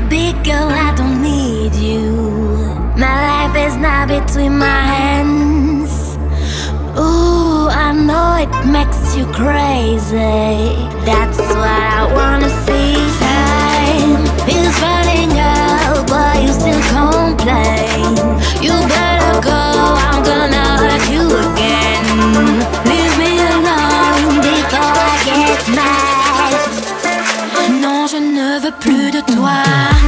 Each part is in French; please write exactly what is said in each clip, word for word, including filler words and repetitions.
big girl, I don't need you. My life is now between my hands. Ooh, I know it makes you crazy. That's what I wanna see. Time is running out, but you still complain. You better go, I'm gonna hurt you again. Leave me alone before I get mad. Non, je ne veux plus de toi.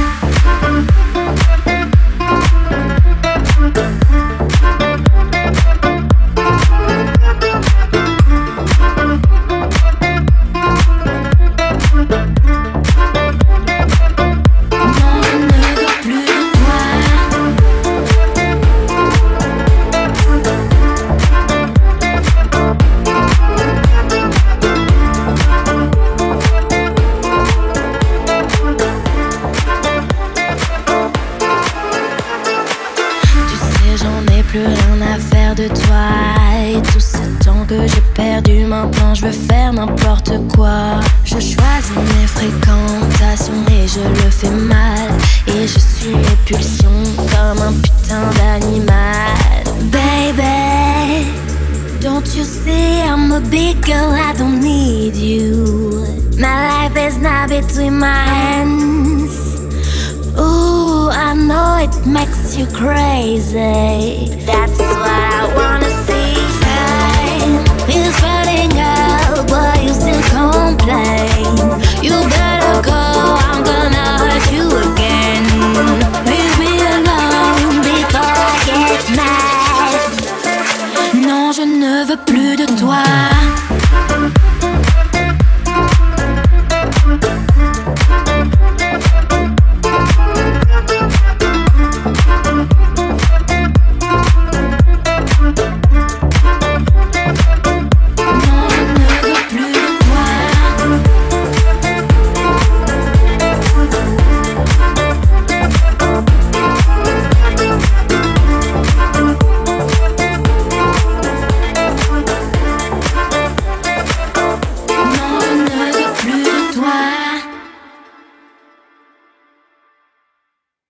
Plus rien à faire de toi. Et tout ce temps que j'ai perdu, maintenant je veux faire n'importe quoi. Je choisis mes fréquentations et je le fais mal. Et je suis mes pulsions comme un putain d'animal. Baby, don't you see I'm a big girl, I don't need you. My life is now between my hands. Ooh, I know it makes you crazy. That's what I wanna see. Time is running out, but you still complain. You better go, I'm gonna hurt you again. Leave me alone before I get mad. Non, je ne veux plus de toi.